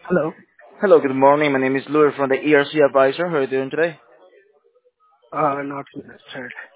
Hello. Hello, good morning. My name is Louis from the ERC Advisor. How are you doing today? Not interested.